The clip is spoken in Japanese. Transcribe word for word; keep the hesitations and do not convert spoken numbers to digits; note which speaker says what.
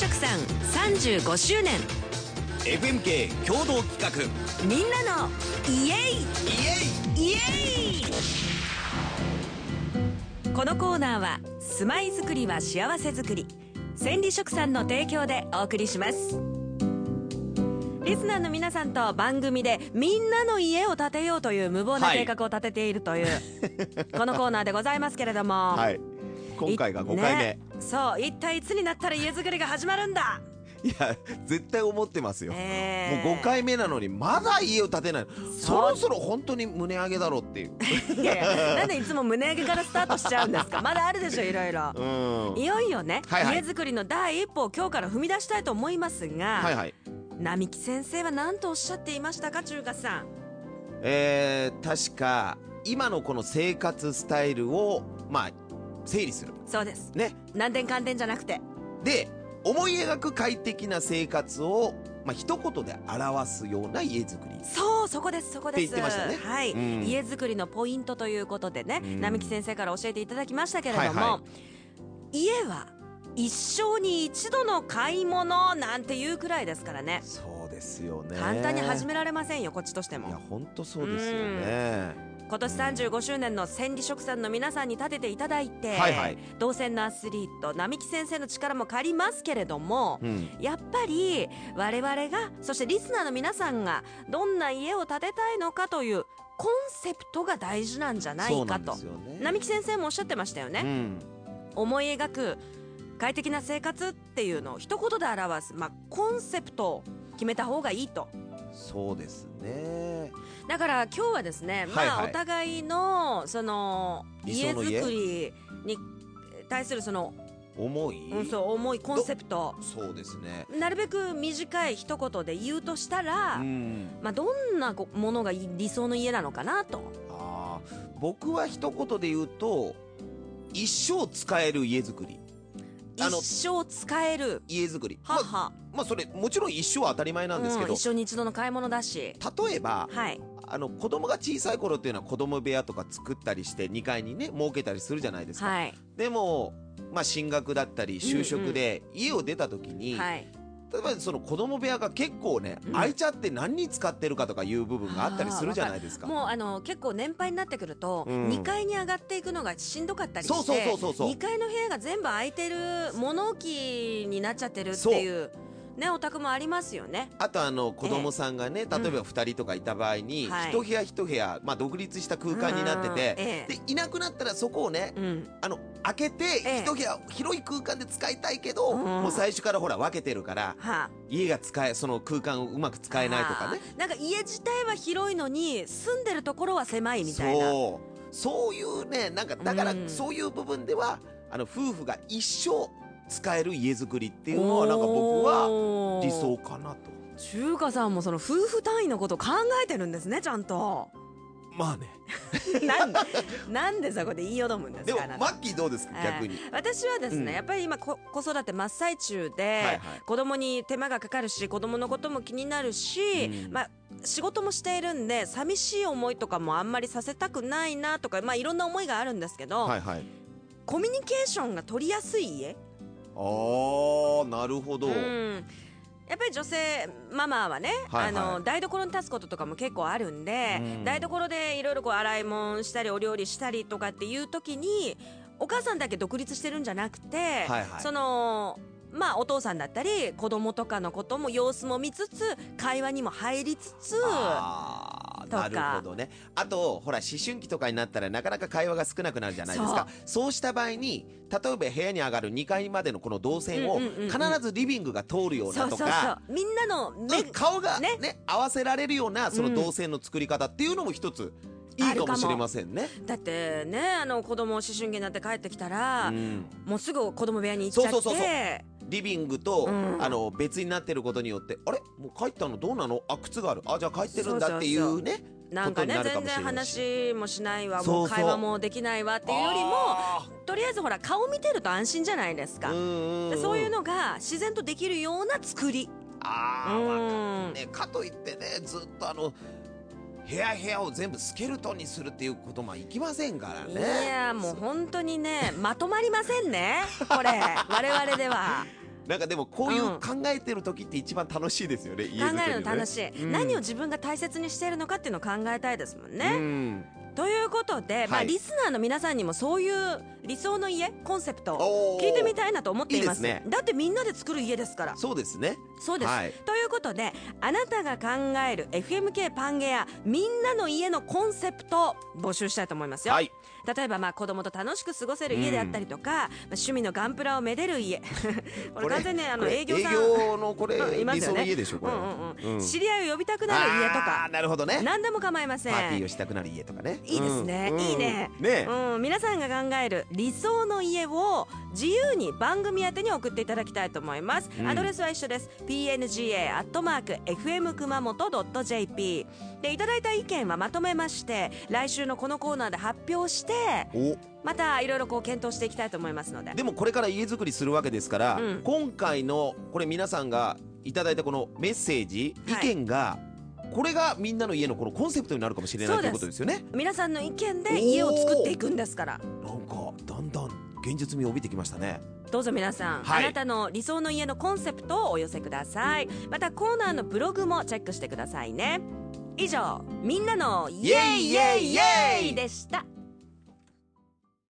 Speaker 1: 食さんさんじゅうごしゅうねん
Speaker 2: エフエムケー 共同企画
Speaker 1: みんなのイエイ
Speaker 2: イエ
Speaker 1: イエイ。このコーナーは住まいづくりは幸せづくり千里食さんの提供でお送りします。リスナーの皆さんと番組でみんなの家を建てようという無謀な計画を立てているという、はい、このコーナーでございますけれども、
Speaker 2: はい、今回がごかいめ、
Speaker 1: ね、そう一体いつになったら家づくりが始まるんだ。
Speaker 2: いや絶対思ってますよ、
Speaker 1: えー、
Speaker 2: もうごかいめなのにまだ家を建てない。そろそろ本当に胸上げだろうっていう
Speaker 1: いやいやなんでいつも胸上げからスタートしちゃうんですか。まだあるでしょいろいろ、うん、いよいよね、はいはい、家づくりの第一歩を今日から踏み出したいと思いますが、はいはい、並木先生は何とおっしゃっていましたか中華さん。
Speaker 2: えー、確か今のこの生活スタイルをまあ整理する。
Speaker 1: そうです
Speaker 2: ね、
Speaker 1: 難点関点じゃなくて
Speaker 2: で思い描く快適な生活を、まあ、一言で表すような家づくり。
Speaker 1: そうそこですそこです
Speaker 2: って言ってましたね。
Speaker 1: はい、うん、家づくりのポイントということでね、うん、並木先生から教えていただきましたけれども、はいはい、家は一生に一度の買い物なんていうくらいですからね。
Speaker 2: そうですよね。
Speaker 1: 簡単に始められませんよこっちとしても。
Speaker 2: いや本当そうですよね。
Speaker 1: 今年さんじゅうごしゅうねんの千里食さんの皆さんに立てていただいて、はいはい、同線のアスリート並木先生の力も借りますけれども、うん、やっぱり我々がそしてリスナーの皆さんがどんな家を建てたいのかというコンセプトが大事なんじゃないかと、ね、並木先生もおっしゃってましたよね、うん、思い描く快適な生活っていうのを一言で表す、まあ、コンセプトを決めた方がいいと。
Speaker 2: そうですね。
Speaker 1: だから今日はですね、まあ、はいはい、お互いのその家づくりに対するその
Speaker 2: 思い、
Speaker 1: うん、そう思いコンセプト。
Speaker 2: そうですね。
Speaker 1: なるべく短い一言で言うとしたら、うん、まあ、どんなものが理想の家なのかなと。
Speaker 2: あ、僕は一言で言うと一生使える家づくり。
Speaker 1: 一生使える
Speaker 2: 家づくり。
Speaker 1: はは、ま
Speaker 2: あ、まあそれもちろん一生は当たり前なんですけど、うん、
Speaker 1: 一生に一度の買い物だし。
Speaker 2: 例えば、はい、あの子供が小さい頃っていうのは子供部屋とか作ったりしてにかいにね設けたりするじゃないですか、はい、でも、まあ、進学だったり就職で家を出た時に、うんうん、はい、例えばその子供部屋が結構ね、うん、空いちゃって何に使ってるかとかいう部分があったりするじゃないですか。
Speaker 1: もうあの結構年配になってくると、うん、にかいに上がっていくのがしんどかったりしてにかいの部屋が全部空いてる物置になっちゃってるっていうね、お宅もありますよね。
Speaker 2: あとあの子供さんがね、えー、例えばふたりとかいた場合に、うん、一部屋一部屋、まあ、独立した空間になってて、えー、でいなくなったらそこをね、うん、あの開けて、えー、一部屋広い空間で使いたいけど、うん、もう最初からほら分けてるから、はあ、家が使えその空間をうまく使えないとかね、
Speaker 1: なんか家自体は広いのに住んでるところは狭いみたいな。
Speaker 2: そうそういうね、なんかだからそういう部分では、うん、あの夫婦が一生使える家づくりっていうのはなんか僕は理想かなと。
Speaker 1: 中華さんもその夫婦単位のことを考えてるんですねちゃんと。
Speaker 2: まあね
Speaker 1: なんでなんでそこで言いよどむんですか。
Speaker 2: でもマッキーどうですか、えー、逆に。
Speaker 1: 私はですね、うん、やっぱり今子育て真っ最中で、はいはい、子供に手間がかかるし子供のことも気になるし、うん、まあ仕事もしているんで寂しい思いとかもあんまりさせたくないなとか、まあいろんな思いがあるんですけど、はいはい、コミュニケーションが取りやすい家。
Speaker 2: あー、なるほど、うん、
Speaker 1: やっぱり女性ママはね、はいはい、あの台所に立つこととかも結構あるんで、うん、台所でいろいろこう洗い物したりお料理したりとかっていう時にお母さんだけ独立してるんじゃなくて、はいはい、そのまあお父さんだったり子供とかのことも様子も見つつ会話にも入りつつとか。
Speaker 2: なるほどね。あとほら思春期とかになったらなかなか会話が少なくなるじゃないですか。そう、そうした場合に例えば部屋に上がるにかいまでのこの動線を必ずリビングが通るようなとか、そうそうそう、
Speaker 1: みんなの目
Speaker 2: 顔がね、ね合わせられるようなその動線の作り方っていうのも一ついいかもしれませんね。
Speaker 1: だってね、あの子供思春期になって帰ってきたら、うん、もうすぐ子供部屋に行っちゃって、そうそうそうそう、
Speaker 2: リビングと、うん、あの別になってることによってあれもう帰ったのどうなの、あ靴がある、あじゃあ帰ってるんだっていうね、そうそうそう、
Speaker 1: なんかね全然話もしないわ、もう会話もできないわっていうよりもとりあえずほら顔見てると安心じゃないですか。うんうんうん、そういうのが自然とできるような作り。
Speaker 2: あー、わかるね。かといってねずっとあの部屋部屋を全部スケルトンにするっていうこともいきませんからね。
Speaker 1: いやもう本当にねまとまりませんねこれ我々では。
Speaker 2: なんかでもこういう考えてる時って一番楽しいですよね、うん、家作りのね。
Speaker 1: 考えるの楽しい、うん、何を自分が大切にしているのかっていうのを考えたいですもんね、うん、ということで、はい、まあ、リスナーの皆さんにもそういう理想の家コンセプトを聞いてみたいなと思っています。いいですね。だってみんなで作る家ですから。
Speaker 2: そうですね。
Speaker 1: そうです、はい、ということで、あなたが考える エフエムケー パンゲアみんなの家のコンセプト募集したいと思いますよ、はい、例えばまあ子供と楽しく過ごせる家であったりとか、うん、まあ、趣味のガンプラをめでる家これ完全にあの営業さん、
Speaker 2: 営業のこれ、うん、いますよね、理想の家でしょこれ、
Speaker 1: うんうんうん、知り合いを呼びたくなる家とか、
Speaker 2: あ、なるほどね、
Speaker 1: 何でも構いません。
Speaker 2: パーティーをしたくなる家とかね。
Speaker 1: いいですね、うん、いいね、
Speaker 2: ね、
Speaker 1: うん、皆さんが考える理想の家を自由に番組宛てに送っていただきたいと思います、うん、アドレスは一緒です。 ピーエヌジーエー アットマーク エフエム 熊本 ドット ジェーピー でいただいた意見はまとめまして来週のこのコーナーで発表してまたいろいろこう検討していきたいと思いますので。
Speaker 2: でもこれから家づくりするわけですから、うん、今回のこれ皆さんがいただいたこのメッセージ、はい、意見がこれがみんなの家のこのコンセプトになるかもしれないということですよね。
Speaker 1: 皆さんの意見で家を作っていくんですから。
Speaker 2: なんかだんだん現実味を帯びてきましたね。
Speaker 1: どうぞ皆さん、はい、あなたの理想の家のコンセプトをお寄せください。またコーナーのブログもチェックしてくださいね。以上、みんなのイエイイエイイエイでした。